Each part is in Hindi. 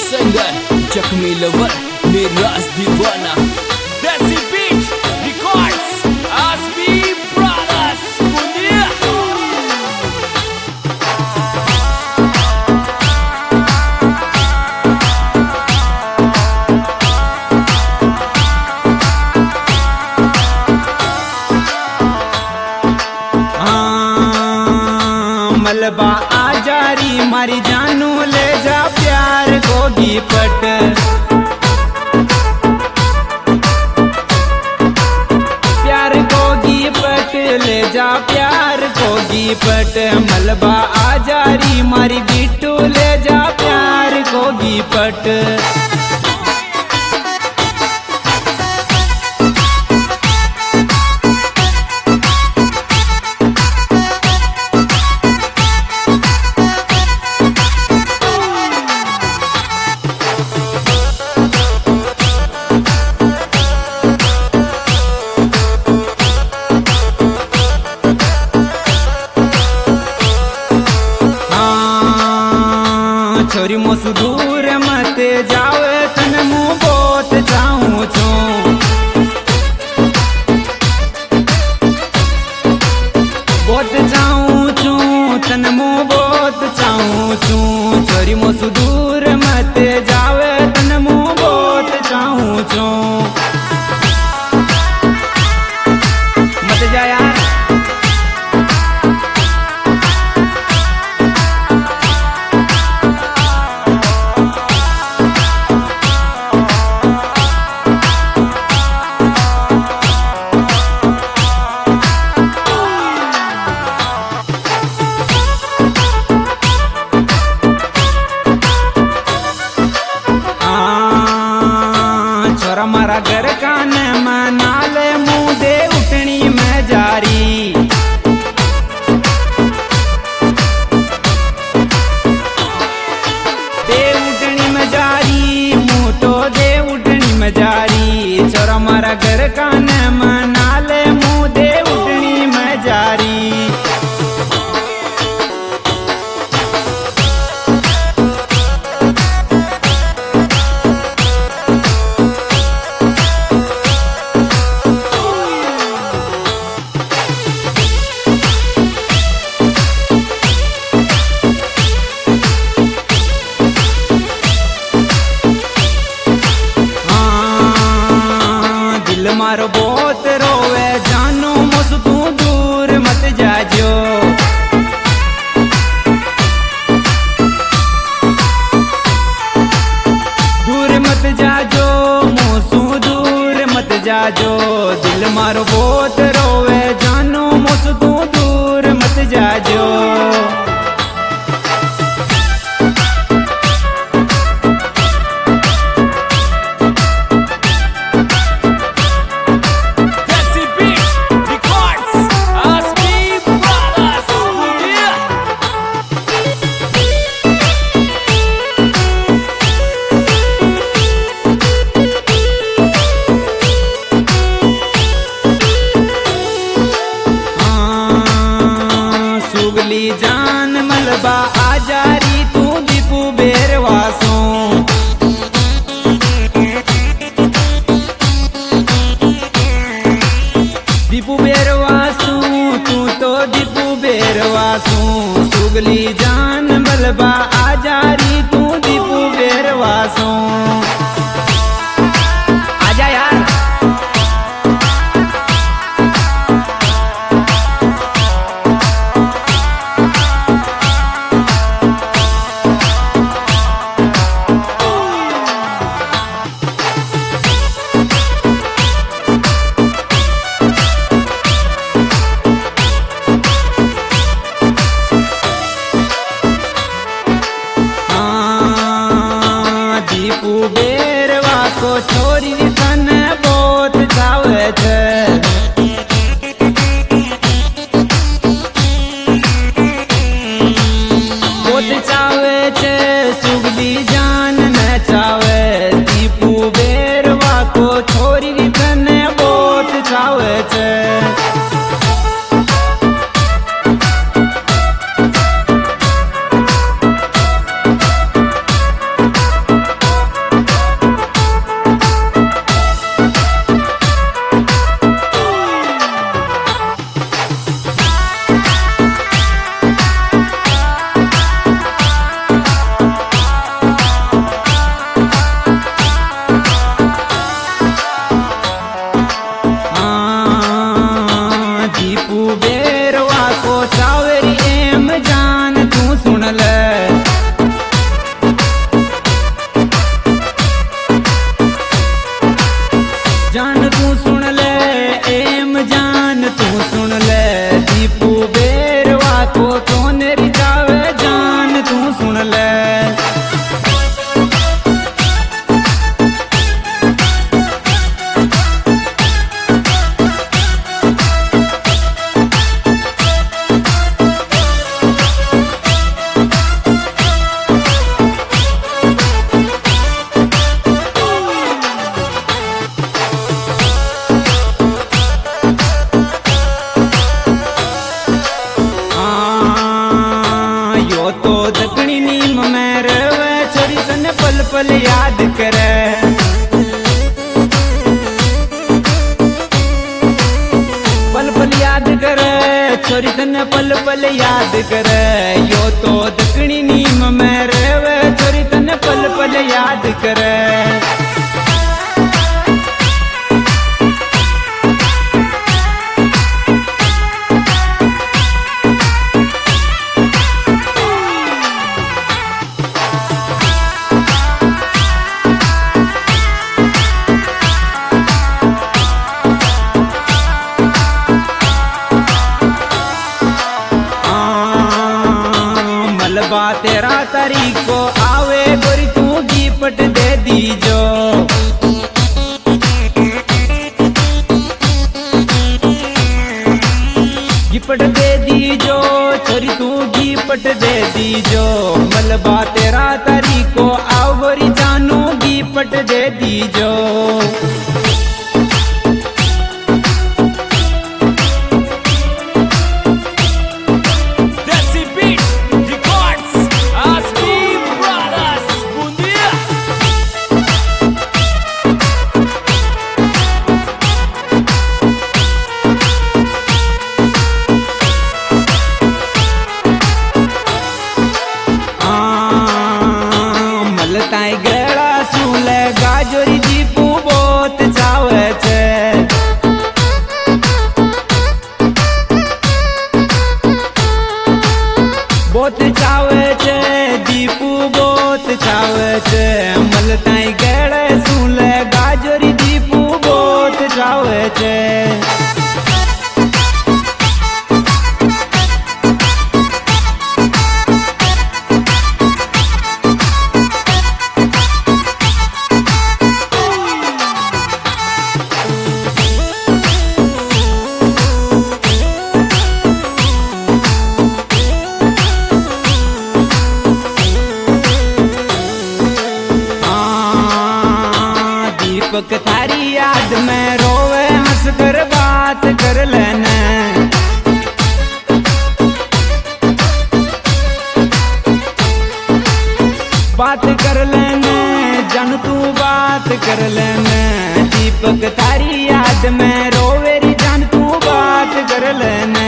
सिंगर जख्मी लवर मेरा दीवाना देसी बीच रिकॉर्ड्स आसमी ब्रदर्स दुनिया मलबा आजारी मारी जानू ले जा प्यार गोगी पट प्यार गोगी पट ले जा प्यार गोगी पट मलबा आजारी मारी बिट्टू ले जा प्यार गोगी पट छोरी मोसू दूर मत जावे तन मुँह बहुत जाऊँ छू बहुत जाऊँ छू तन मुँह बहुत जाऊँ छू छोरी मोसू दूर मत जावे तन मुँह बहुत जाऊँ छू मत जा यार मारा घर कान मनाले मुँह दे उठनी में जारी दे उठनी में जारी मुँह तो दे उठनी में जारी छोरा मारा घर कान मनाले मुँह दे उठनी में जारी मारो बहुत रोवे जानो मुझ तू दूर मत जाजो दूर मत जाजो मुझू दूर मत जाजो दिल मारो बहुत रोवे जानो मुझ तू दूर मत जाजो जान मलबा आजारी तू दीपू बेरवासों दीपू बेरवासों तू तो दीपू बेरवासों सुगली जान मलबा आजारी तू दीपू बेरवासों आजा यार बेरवा को छोरी तन बहुत चावे छे बहुत चावे छे सुगली जान न चावे दीपू बेरवा को छोरी तन बहुत चावे छे पल याद करे। पल पल याद करे छोरी तने पल पल याद करे। यो तो दक्षिणी नीम में रेवे छोरी तने पल पल याद करे। मलबा 13 तारीख को आवे गोरी तू गिफ्ट दे दीजो। गिफ्ट दे दीजो छोरी तू गिफ्ट दे दीजो। मलबा 13 तारीख को आओ गोरी जानू गिफ्ट दे दीजो। ताई गड़ा सुले गाजोरी दीपू बहुत चावे छे। बहुत चावे छे दीपू बहुत चावे छे। मल ताई गड़े सुले गाजोरी दीपू बहुत चावे छे। दीपक थारी याद में रोवे हंस कर बात कर लेना। बात कर लेना जन तू बात कर लेना। दीपक थारी याद में रोवे री जन तू बात कर लेना।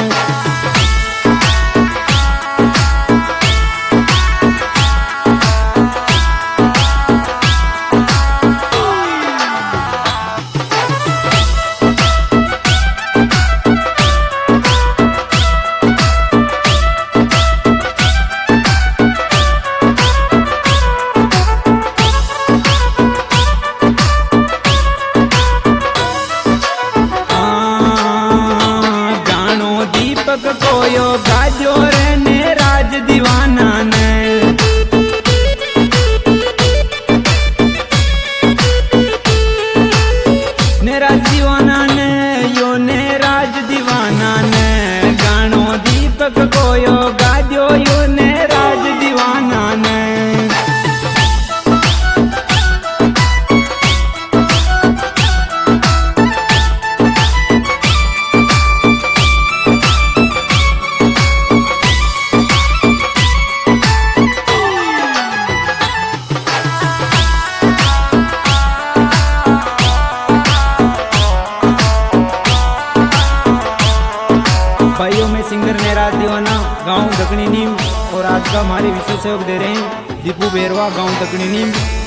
दीपक कोयो गाजो रे ने राज दीवाना ने। राज दीवाना ने यो ने राज दीवाना ने। गानो दीपक कोयो गाजो यो ने राज दीवाना ने। भाइयों में सिंगर नेराज दीवाना गांव दक्षिणी नीम और आज का हमारे विशेष सहयोग दे रहे हैं दीपू बेरवा गांव दक्षिणी नीम।